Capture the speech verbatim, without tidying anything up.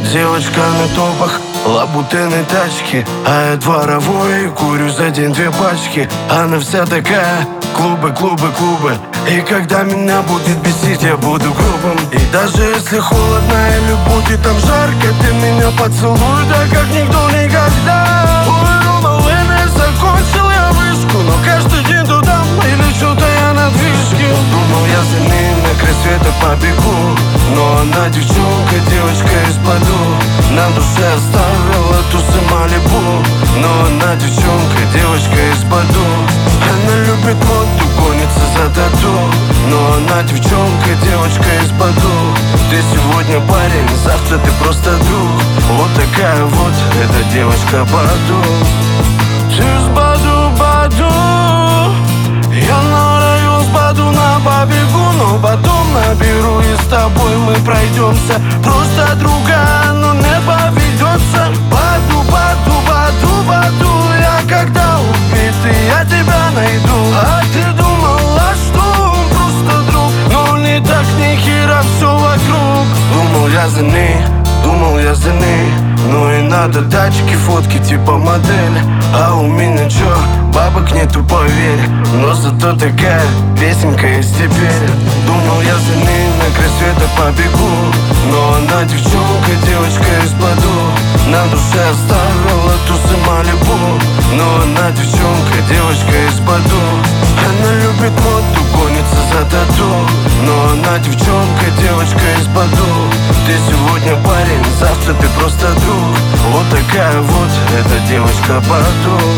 Девочка на топах, лабутены тачки, а я дворовой, курю за день две пачки. Она вся такая, клубы, клубы, клубы. И когда меня будет бесить, я буду грубым. И даже если холодно или будет там жарко, ты меня поцелуй, да как никто никогда. Ой, думал, эн эс закончил я вышку, но каждый день туда или что-то я на движке. Думал, я за ней на край света побегу, но она девчонка, девочка из Баду. На душе оставила тусы Малибу, но она девчонка, девочка из Баду. Она любит моду, гонится за тату, но она девчонка, девочка из Баду. Ты сегодня парень, завтра ты просто друг. Вот такая вот эта девочка Баду. Ты с Баду, Баду. Я на район с Баду на побегу, но потом наберу и с тобой мы пройдемся. Просто другая, но не поведется. Баду, Баду, Баду, Баду. Я когда убитый, я тебя найду. А ты думала, что он просто друг, но не так ни хера все вокруг. Думал я за ней, думал я за ней, ну и надо тачки, фотки типа модель. А у меня чё, бабок нету, поверь, но зато такая песенка есть теперь. Думал я за ней на край света побегу, но она девчонка, девочка из Баду. На душе оставила тусы Малибу, но она девчонка, девочка из Баду. Она любит моду, гонится за тату, но она девчонка, девочка из Баду. Ты сегодня парень, завтра ты просто друг. Вот такая вот эта девочка Баду.